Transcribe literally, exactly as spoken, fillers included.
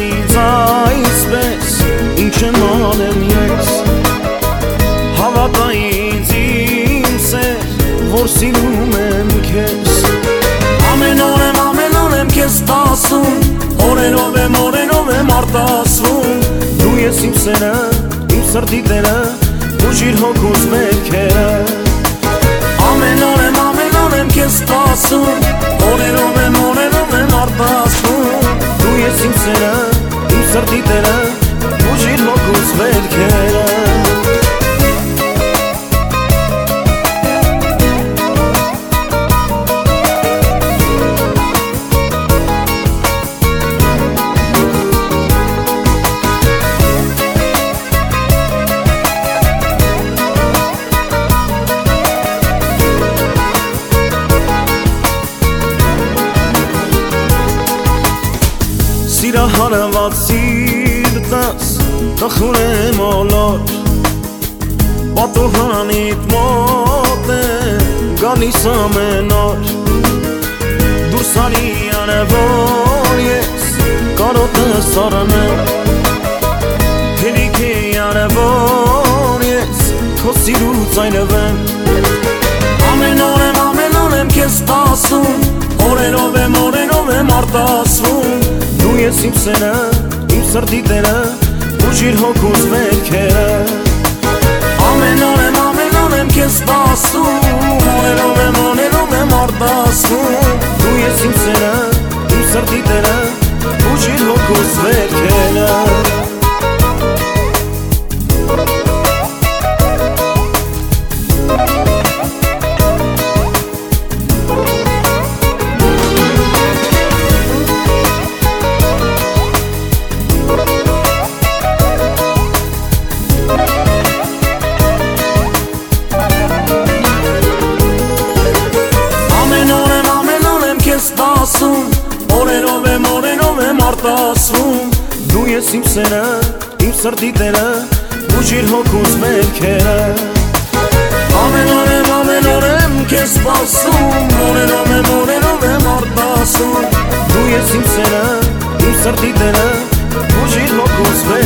ինձ այսպես, ինչ եմ անեմ ես Հավատա ինձ իմ սեր, որ սիրում եմ քեզ Ամեն օր եմ, ամեն օր եմ քեզ սպասում Օրերով եմ, օրերով եմ արտասվում Դու ես իմ սերը, իմ սրտի տերը Ուժիր հոգուս մերքերը Ամեն օր եմ, ամեն օր եմ քեզ սպասում Օրերով եմ, օրերով եմ արտասվում Դու ես իմ սերը, իմ սրտի տերը Ուժիր հոգուս մերքերը Սիրահարված սիրտս տխուր է մոլոր Պատուհանիդ մոտ է գալիս ամեն օր Դուրս արի անևոր ես կարոտս առնեմ Հերիք է անևոր ես քո սիրուց այլվեմ Ամեն օր եմ, ամեն օր եմ քեզ սպասում Օրերով եմ, օրերով եմ արտասվում Դու ես իմ սերը, իմ սրտի տերը Ուժիր հոգուս մերքերը Ամեն օր եմ, ամեն օր եմ քեզ սպասում Օրերով եմ, օրերով եմ արտասվում Դու ես իմ սերը, իմ սրտի տերը Ուժիր հոգուս մերքերը Սպասում Օրերով եմ, օրերով եմ արտասվում Դու ես իմ սերը, իմ սրտի տերը Ուժիր հոգուս մերքերը Ամեն օր եմ, ամեն օր եմ քեզ սպասում Օրերով եմ, օրերով եմ արտասվում Դու ես իմ սերը, իմ սրտի տերը Ուժիր հոգուս մերքերը